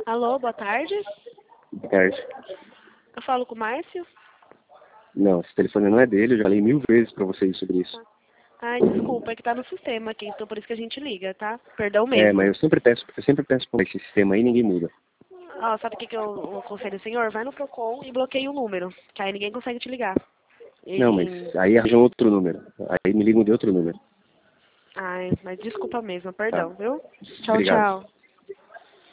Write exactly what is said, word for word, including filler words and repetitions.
Alô, boa tarde. Boa tarde. Eu falo com o Márcio? Não, esse telefone não é dele, eu já falei mil vezes pra vocês sobre isso. Ai, desculpa, é que tá no sistema aqui, então por isso que a gente liga, tá? Perdão É, mesmo. mas eu sempre peço, eu sempre peço pra esse sistema aí e ninguém muda. Ó, sabe o que, que eu, eu aconselho o senhor? Vai no Procon e bloqueia o número, que aí ninguém consegue te ligar. E- Não, mas aí arranjam outro número. Aí me ligam de outro número. Ai, mas desculpa mesmo, Tá. perdão, viu? Tchau, Obrigado. tchau.